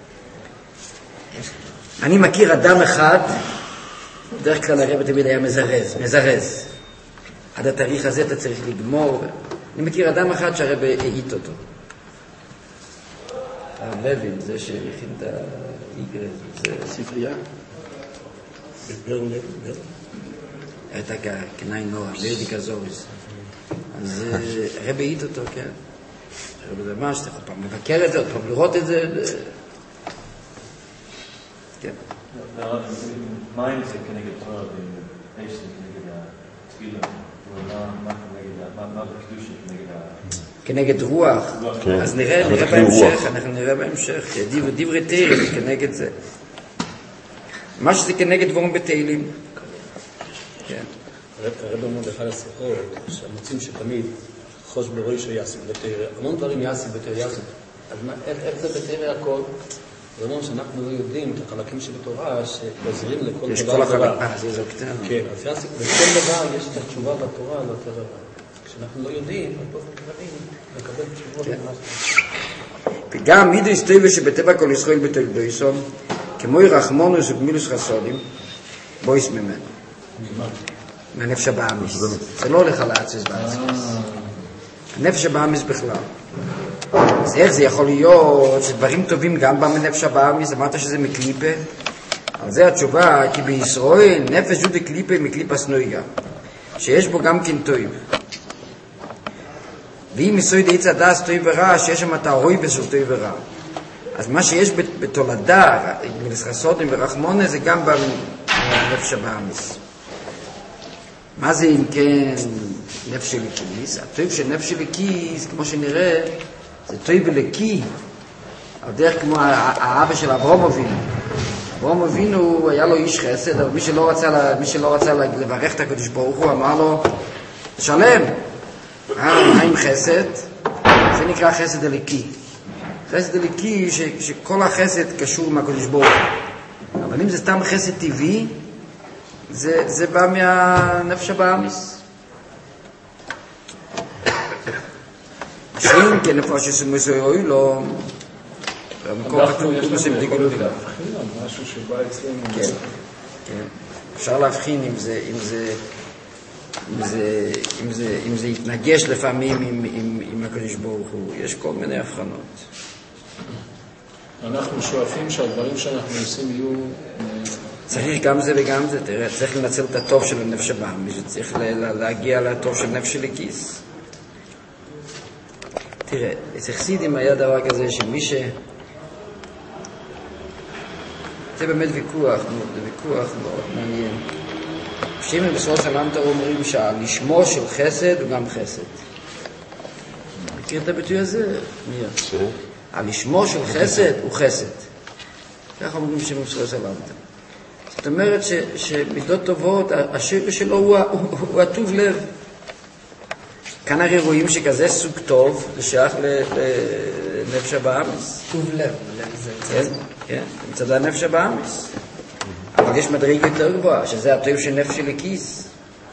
אני מכיר אדם אחד, בדרך כלל הרב תמיד היה מזרז, מזרז. עד התאריך הזה אתה צריך לגמור. אני מכיר אדם אחד שהרב העיט אותו. הרב לוין, זה שהכין את האיגרז, זה... ספרייה? הייתה כנאי נוער, לידי כזוריס. אז הרב העיט אותו, כן. הרב זה מה, שתכף פעם מבקר את זה, עוד פעם לראות את זה. כן. מים זה כנגד תורה, ואש זה כנגד התפילה, מה בקדושה כנגד ה... כנגד רוח. אז נראה בהמשך, אנחנו נראה בהמשך, דברי תהילים כנגד זה. מה שזה כנגד דבורים בתהילים. כן. הרב אומר לך לשיחות, שהמוצאים שתמיד חוש ברוי שיעשו בתהילים. המון דברים יעשו בתהילים. אז איך זה בתהילים הכל? זה אומר שאנחנו לא יודעים את החלקים שבתורה שעוזרים לכל דבר דבר. יש כל החלק, אה, זה זו קטן. כן, אז יעשו, בכל דבר יש את התשובה בתורה על אותו דבר. כשאנחנו לא יודעים, אז באופן כללי, לקבל תשובות. וגם מידו הסטויבה שבטבע כל ישראל בתולדויסון, כמו רחמונוס וגמילוס חסודים, בויס ממנו. מהנפש הבאמיס. זה לא הולך על העצס בעצס. הנפש הבאמיס בכלל. אז איך זה יכול להיות שדברים טובים גם בא מנפש הבאמיס? אמרת שזה מקליפה? על זה התשובה, כי בישראל נפש הוא דקליפה מקליפה סנויה, שיש בו גם כן טוב. ואם יסוד עץ הדס טוב ורע, שיש שם את האויבס של טוב ורע. אז מה שיש בתולדה, מלסחסודים ורחמונה, זה גם בנפש הבאמיס. מה זה אם כן נפש אלוקיס? הטוב של נפש אלוקיס, כמו שנראה, זה טוב אלוקי. על דרך כמו האבא של אברהם אבינו. אברהם אבינו היה לו איש חסד, אבל מי שלא רצה, מי שלא רצה לברך את הקדוש ברוך הוא, אמר לו, שלם. מה עם חסד? זה נקרא חסד אלוקי. חסד אלוקי ש, שכל החסד קשור עם הקדוש ברוך הוא. אבל אם זה סתם חסד טבעי, זה, זה בא מהנפש הבאמיס. שאין כן איפה שסמוסוי לא... אנחנו יש לנו יכולת להבחין על משהו שבא אצלנו. כן, כן. אפשר להבחין אם זה, אם זה, אם זה, אם זה, אם זה יתנגש לפעמים עם, עם, עם הקדוש ברוך הוא, יש כל מיני הבחנות. אנחנו שואפים שהדברים שאנחנו עושים יהיו... צריך גם זה וגם זה, תראה, צריך לנצל את הטוב של הנפש הבאמיס, צריך להגיע לטוב של נפש הליקיס. תראה, אצל חסידים היה דבר כזה שמי ש... זה באמת ויכוח, זה ויכוח מאוד מעניין. שימים בסופו של דבר אומרים שהלשמו של חסד הוא גם חסד. מכיר את הביטוי הזה? מי? הלשמו של חסד הוא חסד. ככה אומרים שימים בסופו של דבר. זאת אומרת ש, שמידות טובות, השיר שלו הוא, הוא, הוא הטוב לב. כאן הרי רואים שכזה סוג טוב זה שייך לנפש הבאמיס. טוב לב. כן, כן, מצד הנפש הבאמיס. אבל יש מדרגה יותר גבוהה, שזה הטוב של נפש הליקיס.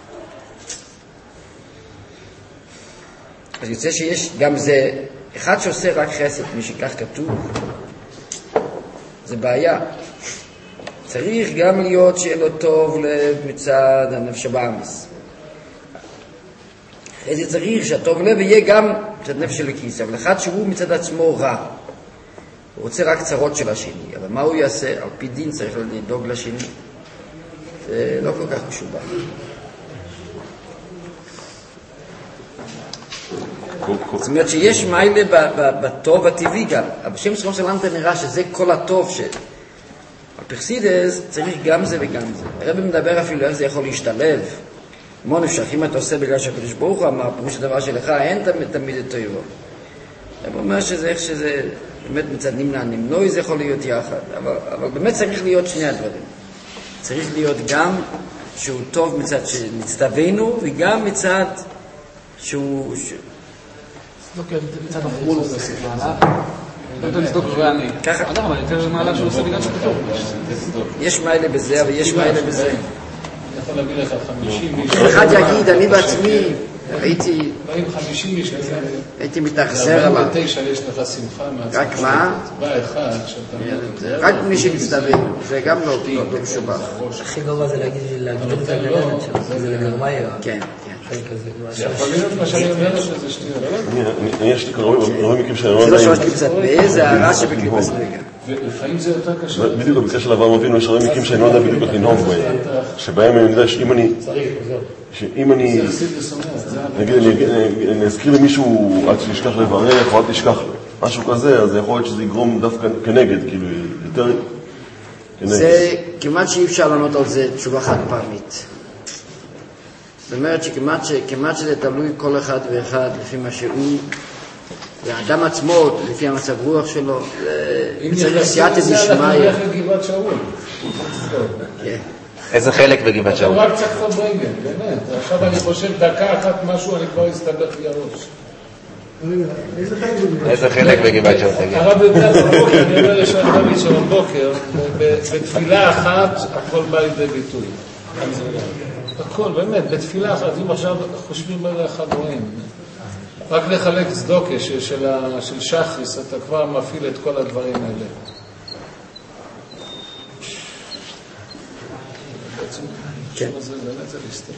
אז יוצא שיש גם זה, אחד שעושה רק חסד, מי שכך כתוב, זה בעיה. צריך גם להיות שיהיה לו טוב מצד הנפש הבאמיס. אחרי זה צריך שהטוב לב יהיה גם מצד נפש הליקיס, אבל אחד שהוא מצד עצמו רע. הוא רוצה רק צרות של השני, אבל מה הוא יעשה? על פי דין צריך לדאוג לשני. זה לא כל כך משובח. זאת אומרת שיש מיילה בטוב הטבעי גם. אבל בשם סכום סלנטה נראה שזה כל הטוב ש... בפרסידס צריך גם זה וגם זה. הרב מדבר אפילו איך זה יכול להשתלב. כמו נפשך, אם אתה עושה בגלל שהקדוש ברוך הוא אמר, פירוש הדבר שלך אין תמיד את טובו. הרב אומר שזה איך שזה... באמת מצד נמנע נמנוי זה יכול להיות יחד, אבל, אבל באמת צריך להיות שני הדברים. צריך להיות גם שהוא טוב מצד שנצטווינו, וגם מצד שהוא... ש... מצד החמול הזה, סליחה. אתה נסתוק ואני. ככה. אדם, אבל יותר מעלה שהוא עושה בגלל שכתוב. יש מיילה בזה, אבל יש מיילה בזה. אני יכול להביא לך חמישים איש. אחד יגיד, אני בעצמי הייתי... באים חמישים איש כזה. הייתי מתאכזר עליו. בתשע יש לך שמחה מהצפות. רק מה? בא אחד שאתה... רק מי שמצטווינו. זה גם לא משובח. הכי גרוע זה להגיד את הגננת שלו. זה לגרמאיה. כן, כן. זה יכול להיות מה שאני אומר שזה שטויות. יש לי רואים מקרים שאני לא זה יודע לא שורש קליפסת מאה, זה הרע שבקליפס נגע. ולפעמים זה יותר קשה. בדיוק, בקשר של אברהם אבינו יש רואים מקרים שאני לא יודע בדיוק איך לנהוג בהם. שבהם אני יודע שאם אני... שאם אני... נגיד, אני אזכיר למישהו עד שישכח לברך או עד תשכח משהו כזה, אז יכול להיות שזה יגרום דווקא כנגד, כאילו, יותר כנגד. זה כמעט שאי אפשר לענות על זה תשובה חד פעמית. זאת אומרת שכמעט שזה תלוי כל אחד ואחד לפי מה שהוא, והאדם עצמו, לפי המצב רוח שלו, צריך סייעתא דשמיא. איזה חלק בגבעת שאול? רק צריך את ברגל, באמת. עכשיו אני חושב דקה אחת משהו, אני כבר אסתבך לי הראש. איזה חלק בגבעת שאול? הרב יודע בבוקר, אני אומר לשם תמיד שבבוקר, בתפילה אחת הכל בא לידי ביטוי. הכל, באמת, בתפילה אחת, אם עכשיו חושבים ברגע אחד רואים. רק לחלק צדוקה של שחריס, אתה כבר מפעיל את כל הדברים האלה. כן. זה באמת זה להסתבך.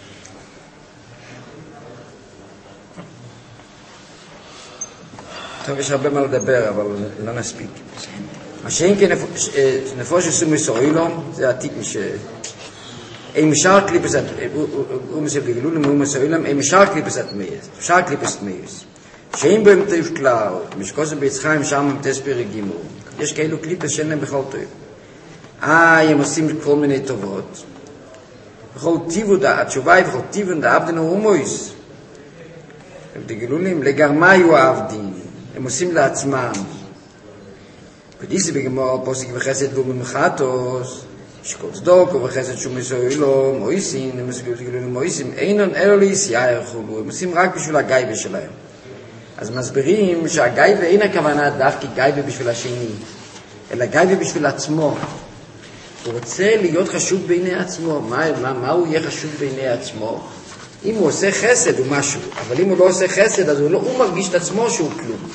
טוב, יש הרבה מה לדבר, אבל לא נספיק. מה שאם כן נפוש יסום מסוילום, זה עתיק מש... אם משאר קליפסת, הוא מסב לגלולים, הוא מסוילום, אם משאר קליפסת מייס, משאר קליפסת מייס. שאם בהם טוב כלל, משקוסם ביצחיים שם תספיר הגימו. יש כאלו קליפס שאין להם בכלל טוב. אה, הם עושים כל מיני טובות. בכל טיבו דה, התשובה היא בכל טיבו דה עבדנו הומויס. הם תגלולים, לגרמיו העבדים. הם עושים לעצמם. ודיסי בגמור, פוסק וחסד ובמחתוס, שכל צדוק וחסד שום מסוילו, מויסין, הם עושים תגלולים מויסין, אינון אלו ליסייה ירחולו. הם עושים רק בשביל הגייבה שלהם. אז מסבירים שהגייבה אין הכוונה דווקא גייבה בשביל השני, אלא גייבה בשביל עצמו. הוא רוצה להיות חשוב בעיני עצמו. מה, מה, מה הוא יהיה חשוב בעיני עצמו? אם הוא עושה חסד הוא משהו, אבל אם הוא לא עושה חסד, אז הוא, לא, הוא מרגיש את עצמו שהוא כלום.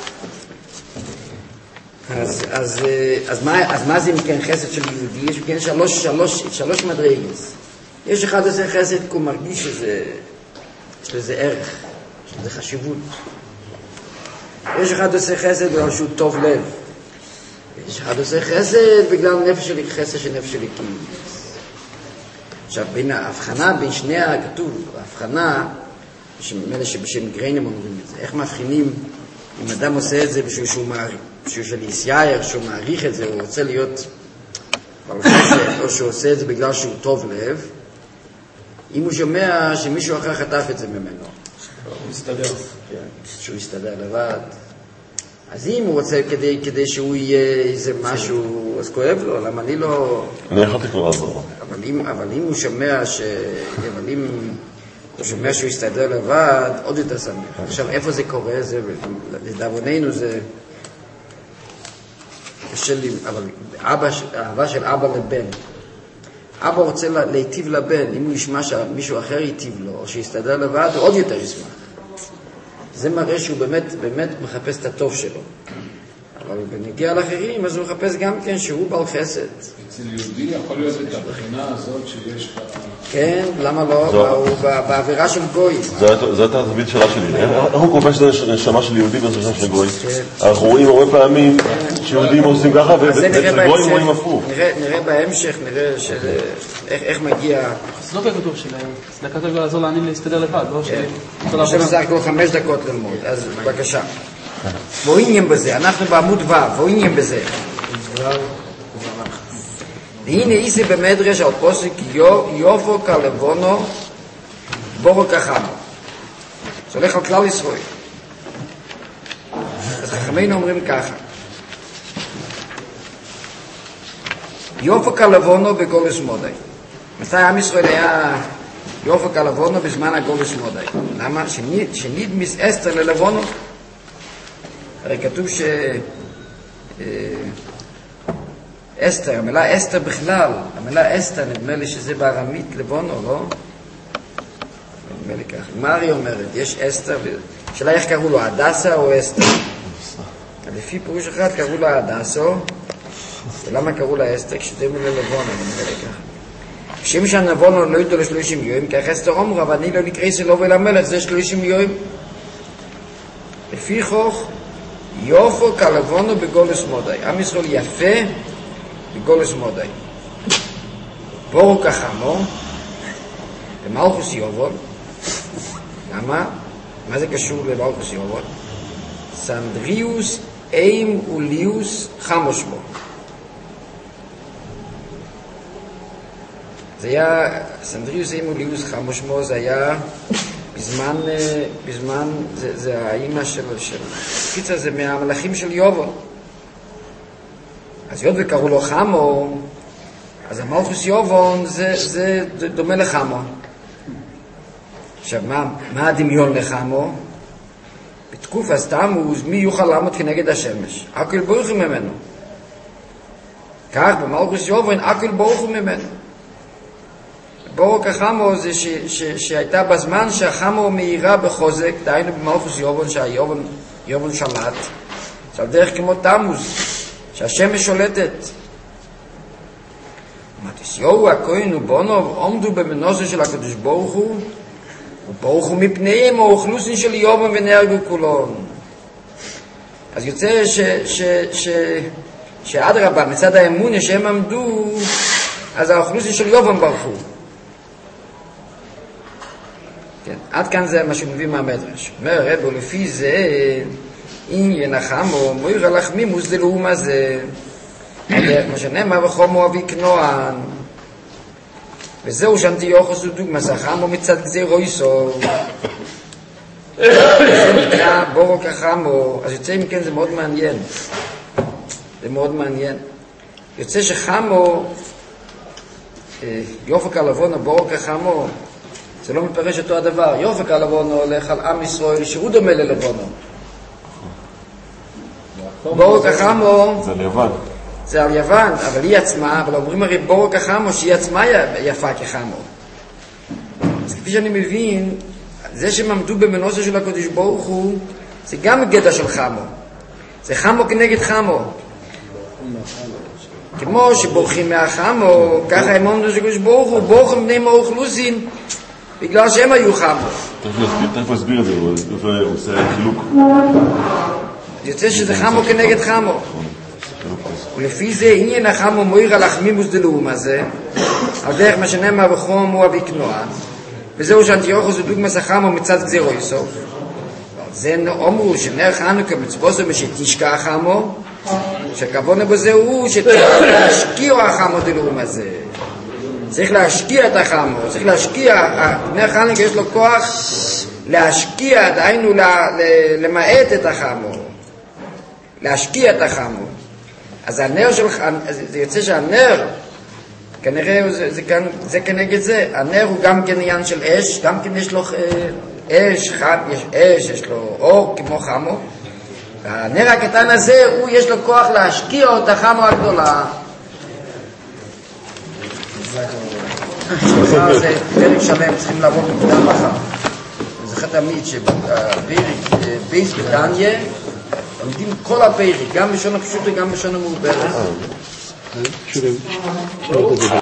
אז, אז, אז, מה, אז מה זה מכן חסד של יהודי? יש מכן שלוש, שלוש, שלוש מדרגות. יש אחד עושה חסד כי הוא מרגיש שזה, יש לזה ערך, יש לזה חשיבות. יש אחד עושה חסד בגלל שהוא טוב לב. יש אחד עושה חסד בגלל נפש שלי, חסד של נפש שלי. עכשיו, בין ההבחנה, בין שני הכתוב, ההבחנה, אלה שבשם גריינים אומרים את זה, איך מבחינים אם אדם עושה את זה בשביל שהוא מעריך, בשביל של יסייר, שהוא מעריך את זה, הוא רוצה להיות בעל חסד, או שהוא עושה את זה בגלל שהוא טוב לב, אם הוא שומע שמישהו אחר חטף את זה ממנו. הוא מסתדר. כן, שהוא יסתדר לבד. אז אם הוא רוצה כדי, כדי שהוא יהיה איזה משהו, אז כואב לו, למה אני לא... אני יכולתי כבר לעזור. אבל אם, אבל אם הוא שומע ש... אבל אם הוא שומע שהוא יסתדר לבד, עוד יותר שמח. עכשיו, איפה זה קורה? זה, לדאבוננו זה... קשה לי, אבל אבא, האהבה של אבא לבן. אבא רוצה להיטיב לבן, אם הוא ישמע שמישהו אחר ייטיב לו, או שיסתדר לבד, הוא עוד יותר ישמח. זה מראה שהוא באמת, באמת מחפש את הטוב שלו. אבל בנגיע לאחרים, אז הוא מחפש גם כן שהוא בעל חסד. אצל יהודי יכול להיות את הבחינה הזאת שיש בה... כן, למה לא? הוא בעבירה של גוי. זאת התווית שלה שלי. איך הוא קופש את הנשמה של יהודי ואת של גוי? אנחנו רואים הרבה פעמים שיהודים עושים ככה, ואצל גויים רואים הפוך. נראה בהמשך, נראה איך מגיע... זה לא כתוב שלהם. זה כתוב לעזור לעניים להסתדר לבד, לא שלי. יש לנו סך הכל חמש דקות ללמוד, אז בבקשה. ואויניים בזה, אנחנו בעמוד ו', ואויניים בזה. והנה איסי במדרש על פוסק יובו כלבונו בורו כחמו. זה הולך על כלל ישראל. אז חכמינו אומרים ככה. יובו כלבונו בגולס מודי. מתי עם ישראל היה יובו כלבונו בזמן הגולס מודי? למה? שנדמיס אסתר ללבונו. הרי כתוב ש... אסתר, המילה אסתר בכלל, המילה אסתר נדמה לי שזה בארמית לבונו, לא? נדמה לי כך. מה הרי אומרת? יש אסתר, שאלה איך קראו לו, הדסה או אסתר? לפי פירוש אחד קראו לו הדסו, ולמה קראו לה אסתר? כשדמו ללבונו, נדמה לי כך. כשם שהנבונו לא ידעו לשלושים יום, כך אסתר אומרה, ואני לא נקרא סלו ולמלך, זה שלושים יום. לפי חוך, יופו כלבונו בגולס מודי. עם ישראל יפה בגולס מודי. בורו כחמו במלכוס יובון. למה? מה זה קשור למלכוס יובון? סנדריוס איים וליוס חמו שמו. זה היה, סנדריוס איים וליוס חמו שמו, זה היה בזמן, בזמן, זה, זה האימא של, של, קיצר, זה מהמלאכים של יובון. אז יוד וקראו לו חמו, אז המלכוס יובון זה, זה, זה דומה לחמו. עכשיו, מה, מה הדמיון לחמו? בתקופה תמוז, מי יוכל לעמוד כנגד השמש? הכל בורחו ממנו. כך, במלכוס יובון, הכל בורחו ממנו. בורק החמו זה ש, ש, שהייתה בזמן שהחמו מהירה בחוזק, דהיינו במלכוס יובון, שהיובון יובון שלט, שעל דרך כמו תמוז, שהשמש שולטת. מתיסיהו הכהן ובונו עומדו במנוסו של הקדוש ברוך הוא, וברוך הוא מפניהם האוכלוסין של יובון ונהרגו כולון. אז יוצא ש, ש, ש, שאדרבה, מצד האמונה שהם עמדו, אז האוכלוסין של יובון ברחו. כן, עד כאן זה מה שמביא מהמדרש. אומר רבו, לפי זה, אם ינחמו, מויר הלחמימוס דלאום הזה, כמו שנאמר, וחומו אבי כנוען, וזהו שאנטיוכוס הוא דוגמא, סחמו מצד גזירו איסו, זה נקרא בורו כחמו. אז יוצא אם כן זה מאוד מעניין, זה מאוד מעניין. יוצא שחמו, יופק הלבון, בורו כחמו, זה לא מפרש אותו הדבר. יופק הלבונו הולך על עם ישראל שהוא דומה ללבונו. בורק החמו זה על יוון. זה על יוון, אבל היא עצמה, אבל אומרים הרי בורק החמו שהיא עצמה יפה כחמו. אז כפי שאני מבין, זה שהם עמדו במנוסו של הקדוש ברוך הוא, זה גם גדע של חמו. זה חמו כנגד חמו. כמו שבורחים מהחמו, ככה הם אומרים שקדוש ברוך הוא, בורחים בני מאוכלוסין, בגלל שהם היו חמו. תכף להסביר את זה, הוא עושה חילוק. יוצא שזה חמו כנגד חמו. ולפי זה עניין החמו מויר על החמימוס דלאום הזה, על דרך מה שנאמר בחום הוא אביקנוע, וזהו שאנטיוכוס הוא דוגמס החמו מצד גזירו יסוף. זה אומרו שנר חנוכה מצווסו משתשקע החמו, שהכוונה בזה הוא שצריך להשקיע החמו דלאום הזה. צריך להשקיע את החמו, צריך להשקיע, נר חנוכה יש לו כוח להשקיע, דהיינו למעט את החמו, להשקיע את החמו. אז הנר שלך, זה יוצא שהנר, כנראה זה, זה, זה, זה כנגד זה, הנר הוא גם כן עניין של אש, גם כן יש לו אש, חם, יש אש, יש לו אור כמו חמו, והנר הקטן הזה, הוא יש לו כוח להשקיע את החמו הגדולה. מחר זה פרק שלם, צריכים לעבור מוקדם מחר. זה חתמית שבפרק בייס בדניה, לומדים כל הפרק, גם בשון הפשוט וגם בשון המעוברת.